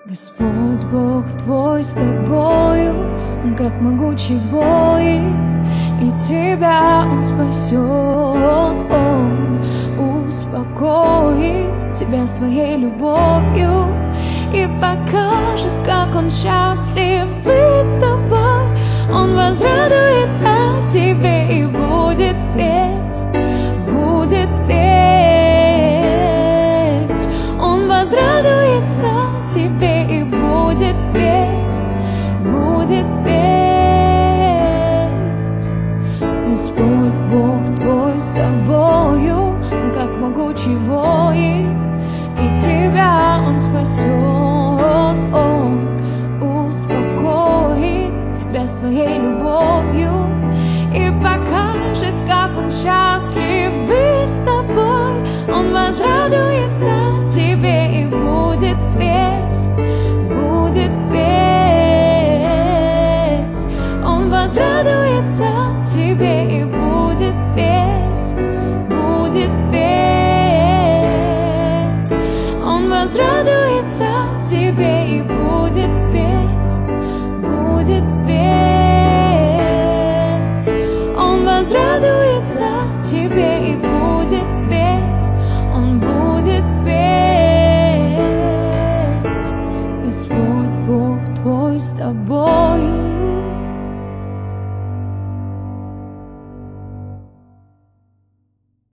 Господь Бог твой с тобою, Он как могучий воин, и тебя Он спасет, Он успокоит тебя своей любовью и покажет, как Он счастлив быть с тобой. Он возрадуется тебе и будет петь, будет петь. Он возрадуется тебе и будет петь, будет петь. Господь Бог твой с тобою, Он как могучий воин, и тебя Он спасет, Он успокоит тебя своей любовью и покажет, как Он счастлив быть с тобой. Он возрадуется тебе и будет петь, будет петь. Он возрадуется тебе и будет петь, будет петь. Он возрадуется тебе и будет петь, будет петь. Он возрадуется